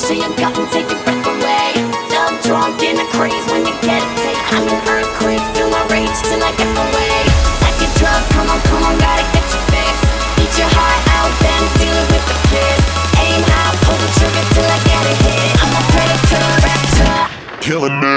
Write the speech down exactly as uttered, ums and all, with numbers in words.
till you got and take your breath away. Love drunk in a craze when you get a taste. I'm an earthquake, feel my rage till I get away. Like a drug, come on, come on, gotta get your fix. Eat your heart out, then seal it with a kiss. Aim high, pull the trigger till I get a hit. I'm a predator, raptor, killing me.